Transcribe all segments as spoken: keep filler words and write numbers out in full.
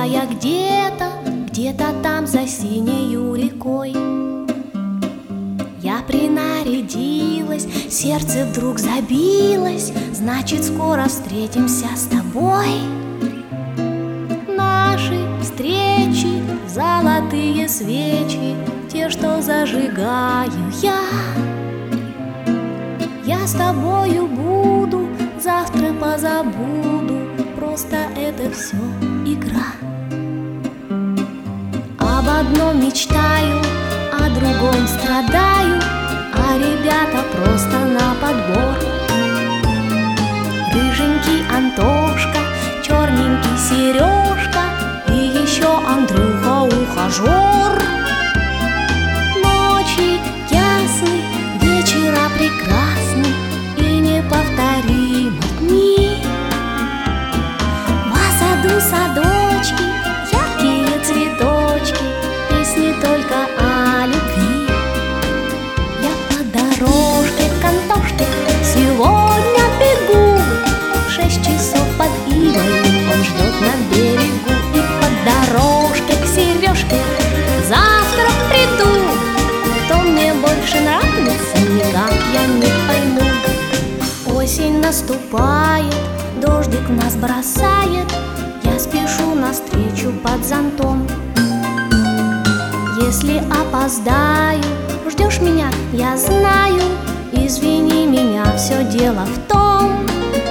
я где-то, где-то там за синею рекой. Я принарядилась, сердце вдруг забилось, значит, скоро встретимся с тобой. Наши встречи, золотые свечи, те, что зажигаю я. Я с тобою буду, завтра позабуду, просто это все игра. Об одном мечтаю, о другом страдаю, а ребята просто на подбор. Рыженький Антошка, черненький Сережка и еще Андрюха ухажер. Ночи ясны, вечера прекрасны и неповторимы дни. В саду садочки, яркие цветочки, песни только о любви. Я по дорожке к Антошке сегодня бегу. Шесть часов под ивой он ждет на берегу. И по дорожке к Сережке завтра приду. Кто мне больше нравится, никак я не пойму. Осень наступает, дождик нас бросает, я спешу навстречу под зонтом. Если опоздаю, ждешь меня, я знаю, извини меня, все дело в том.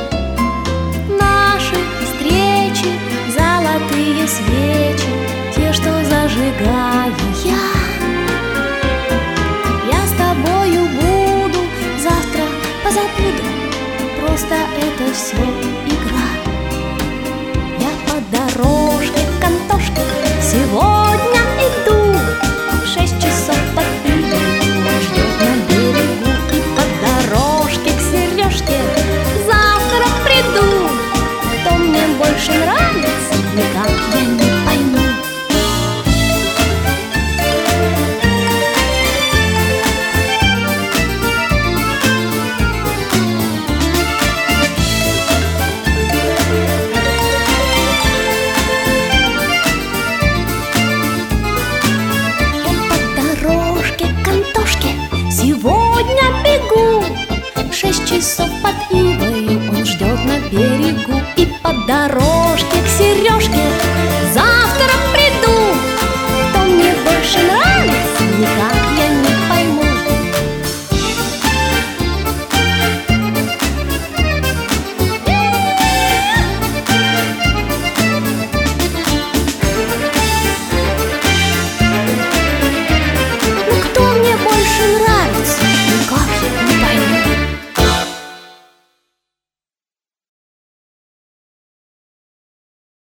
Наши встречи, золотые свечи, те, что зажигаю я. Я с тобою буду, завтра позабуду, просто это все игра. Я по дорожке к Антошке сегодня иду. Шесть часов под ивой он ждет на берегу. И по дорожке к Сережке завтра приду. Кто мне больше нравится, никак я не пойму. Сегодня бегу, шесть часов под ивою он ждет на берегу. И по дорожке